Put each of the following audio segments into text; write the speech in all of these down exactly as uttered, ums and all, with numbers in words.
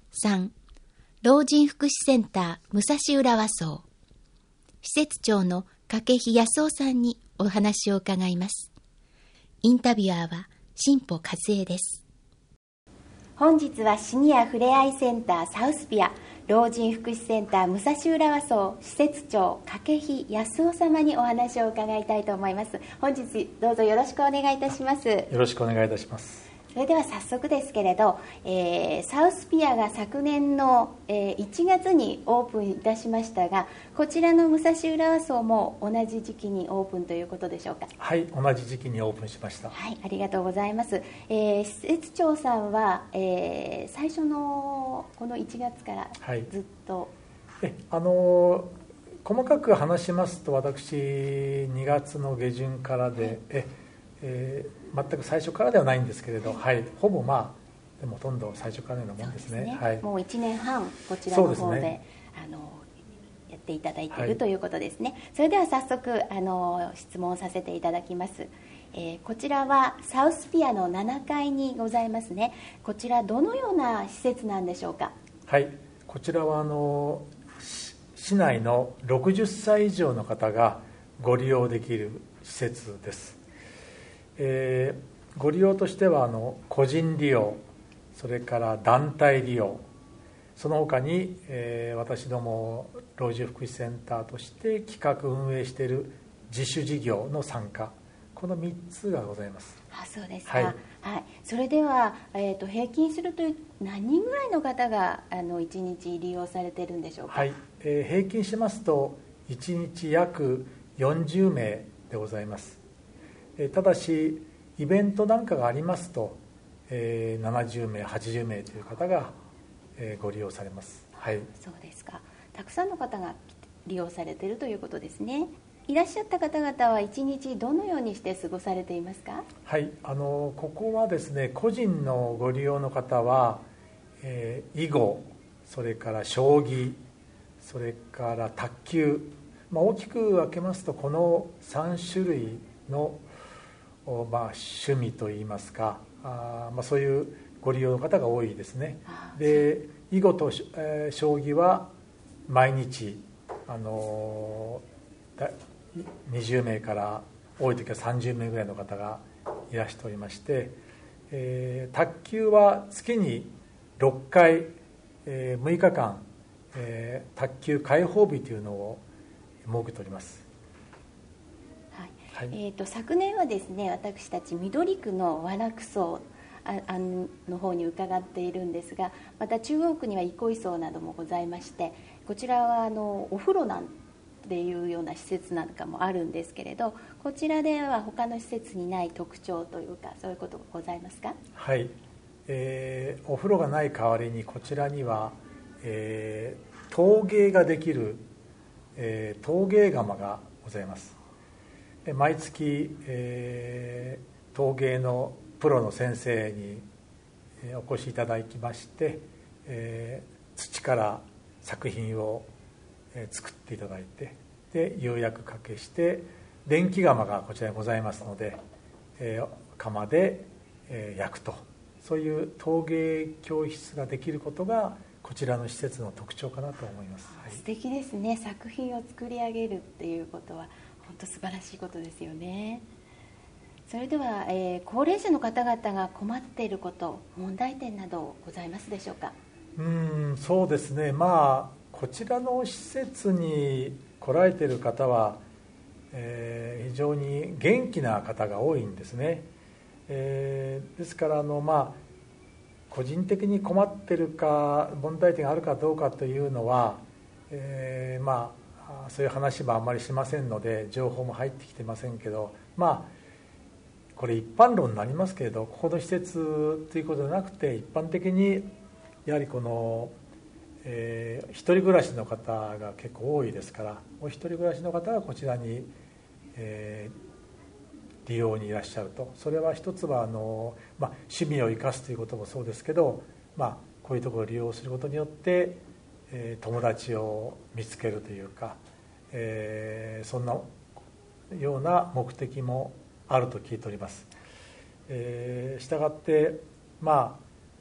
さん、老人福祉センター武蔵浦和荘施設長の掛日康夫さんにお話を伺います。インタビュアーは新保和恵です。本日はシニアふれあいセンターサウスピア老人福祉センター武蔵浦和荘施設長掛日康夫様にお話を伺いたいと思います。本日どうぞよろしくお願いいたします。よろしくお願いいたします。 それでは早速ですけれど、えー、サウスピアが昨年の、えー、いちがつにオープンいたしましたが、こちらの武蔵浦和荘も同じ時期にオープンということでしょうか。 はい、同じ時期にオープンしました。 はい、ありがとうございます。えー、施設長さんは、えー、最初のこのいちがつからずっと、はい、 えあの細かく話しますと、私にがつの下旬からで、はい、ええー全く最初からではないんですけれど、はい、ほぼまあでもほとんど最初からのようなもんですね。 そうですね、 はい、 もういちねんはんこちらの方で、ね、あのやっていただいている、はい、ということですね。それでは早速あの質問させていただきます。えー、こちらはサウスピアのななかいにございますね。こちらどのような施設なんでしょうか。 はい、こちらはあの市内のろくじゅっさい以上の方がご利用できる施設です。えー、ご利用としてはあの個人利用、それから団体利用、その他に、えー、私ども老人福祉センターとして企画運営している自主事業の参加、このみっつがございます。 あ、そうですか。はい、はい、それでは、えー、と平均すると何人ぐらいの方があのいちにち利用されているんでしょうか。 はい、えー、平均しますといちにち約よんじゅうめいでございます。ただしイベントなんかがありますと、えー、ななじゅうめいはちじゅうめいという方が、えー、ご利用されます。はい、 そうですか。たくさんの方が利用されているということですね。いらっしゃった方々はいちにちどのようにして過ごされていますか。 はい、あのここはですね、個人のご利用の方は、えー、囲碁、それから将棋、それから卓球、まあ、大きく分けますとこのさんしゅるいのまあ、趣味といいますか、あ、まあ、そういうご利用の方が多いですね。で、囲碁と、えー、将棋は毎日あのにじゅうめいから多い時はさんじゅうめいぐらいの方がいらしておりまして、えー、卓球は月にろっかい、えー、むいかかん、えー、卓球開放日というのを設けております。 はい、えー、と昨年はですね、私たち緑区の和楽荘の方に伺っているんですが、また中央区には憩い荘などもございまして、こちらはあのお風呂なんていうような施設なんかもあるんですけれど、こちらでは他の施設にない特徴というか、そういうことがございますか。 はい、えー、お風呂がない代わりにこちらには、えー、陶芸ができる、えー、陶芸窯がございます。毎月、えー、陶芸のプロの先生にお越しいただきまして、えー、土から作品を作っていただいて、で釉薬かけして電気窯がこちらにございますので、えー、窯で、えー、焼くと、そういう陶芸教室ができることがこちらの施設の特徴かなと思います。はい、 素敵ですね。作品を作り上げるっていうことは本当素晴らしいことですよね。それでは、えー、高齢者の方々が困っていること、問題点などございますでしょうか。 うーんそうですね、まあこちらの施設に来られている方は、えー、非常に元気な方が多いんですね。えー、ですからあの、まあ、個人的に困っているか問題点があるかどうかというのは、えー、まあそういう話もあんまりしませんので情報も入ってきてませんけど、まあこれ一般論になりますけれど、ここの施設ということではなくて一般的にやはりこの、えー、一人暮らしの方が結構多いですから、お一人暮らしの方がこちらに、えー、利用にいらっしゃると。それは一つはあの、まあ、趣味を生かすということもそうですけど、まあ、こういうところを利用することによって友達を見つけるというか、えー、そんなような目的もあると聞いております。えー、したがって、まあ、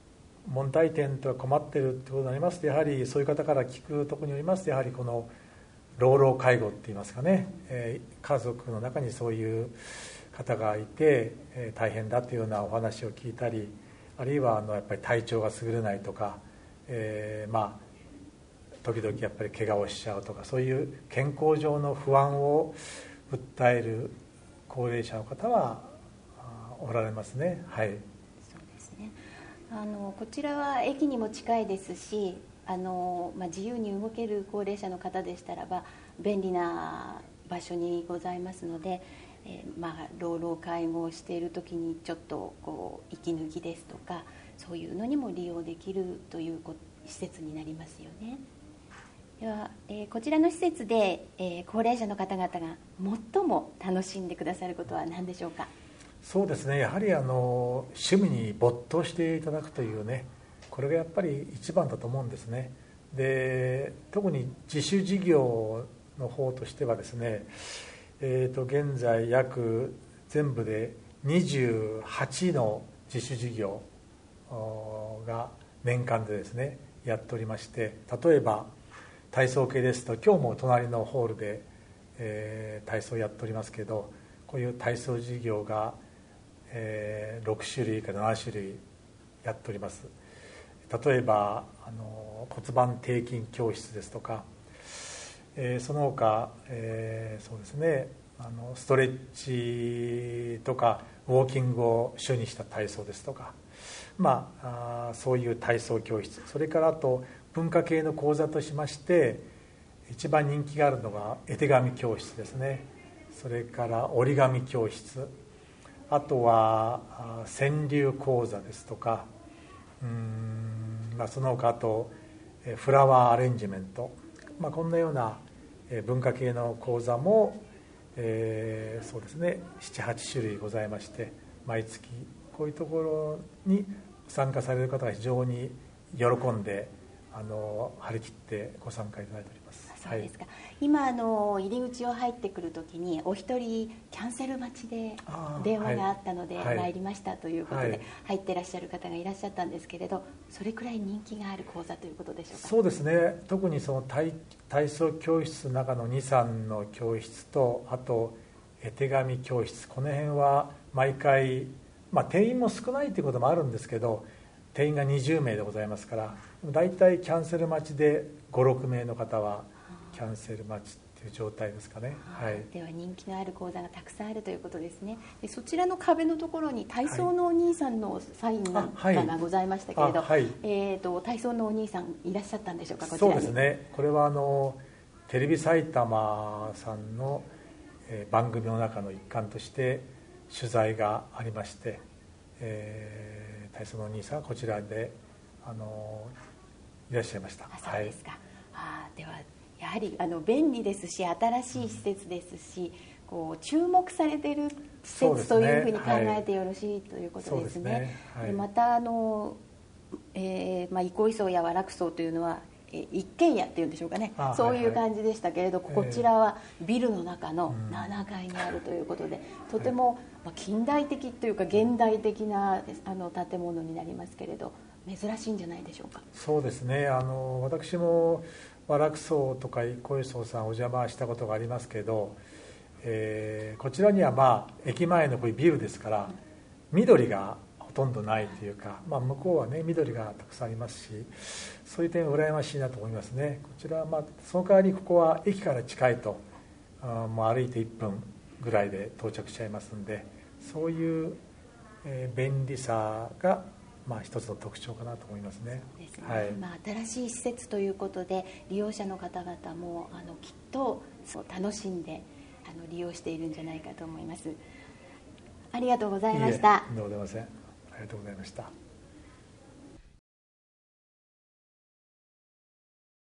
問題点と困っているということになりますと、やはりそういう方から聞くところによりますと、やはりこの老老介護っていいますかね、えー、家族の中にそういう方がいて、えー、大変だというようなお話を聞いたり、あるいはあのやっぱり体調が優れないとか、えー、まあ時々やっぱり怪我をしちゃうとか、そういう健康上の不安を訴える高齢者の方はおられますね。はい。 そうですね。あのこちらは駅にも近いですし、あの、まあ、自由に動ける高齢者の方でしたらば便利な場所にございますので、えー、まあ老老介護をしている時にちょっとこう息抜きですとか、そういうのにも利用できるという施設になりますよね。では、えー、こちらの施設で、えー、高齢者の方々が最も楽しんでくださることは何でしょうか。 そうですね、やはりあの趣味に没頭していただくというね、これがやっぱり一番だと思うんですね。で、特に自主事業の方としてはですね、えー、と現在約全部でにじゅうはちの自主事業が年間でですねやっておりまして、例えば体操系ですと、今日も隣のホールで、えー、体操をやっておりますけど、こういう体操事業が、えー、ろくしゅるいからななしゅるいやっております。例えばあの骨盤底筋教室ですとか、えー、その他、えー、そうですね、あのストレッチとかウォーキングを主にした体操ですとか、まあ、あそういう体操教室、それからあと文化系の講座としまして一番人気があるのが絵手紙教室ですね。それから折り紙教室、あとは川柳講座ですとか、うーん、まあ、その他あとフラワーアレンジメント、まあ、こんなような文化系の講座も、えー、そうですねななはちしゅるいございまして、毎月こういうところに参加される方が非常に喜んであの張り切ってご参加いただいております。 そうですか。はい、今あの入り口を入ってくるときにお一人キャンセル待ちで電話があったので参りましたということで入ってらっしゃる方がいらっしゃったんですけれど、それくらい人気がある講座ということでしょうか。 そうですね、特にその 体, 体操教室の中のに、さんの教室と、あと絵手紙教室、この辺は毎回、まあ、定員も少ないということもあるんですけど、定員がにじゅうめいでございますから、だいたいキャンセル待ちでご、ろくめいの方はキャンセル待ちっていう状態ですかね。はい、 では人気のある講座がたくさんあるということですね。でそちらの壁のところに体操のお兄さんのサインなんかがございましたけれど、はいはい、えー、と体操のお兄さんいらっしゃったんでしょうか。こちらに。 そうですね、これはあのテレビ埼玉さんの、えー、番組の中の一環として取材がありまして、えー、体操のお兄さんはこちらであのいらっしゃいました。 あ、そうですか。はい、あ、ではやはりあの便利ですし新しい施設ですし、こう注目されている施設というふうに考えてよろしいということですね。でまたあの、えーまあ、憩い荘や和楽荘というのは一軒家っていうんでしょうかね、そういう感じでしたけれど、はいはい、こちらはビルの中のななかいにあるということで、えー、とても近代的というか現代的なあの建物になりますけれど、珍しいんじゃないでしょうか。 そうですね、あの私も和楽荘とか憩い荘さんお邪魔したことがありますけど、えー、こちらにはまあ駅前のこういうビルですから緑がほとんどないというか、まあ、向こうはね緑がたくさんありますし、そういう点羨ましいなと思いますね。こちらは、まあ、その代わりここは駅から近いと、あもう歩いていっぷんぐらいで到着しちゃいますんで、そういう、えー、便利さがまあ、一つの特徴かなと思いますね。 そうですね。はい、まあ、新しい施設ということで利用者の方々もあのきっとそう楽しんであの利用しているんじゃないかと思います。ありがとうございました。 いいえ、とんでもございません。ありがとうございました。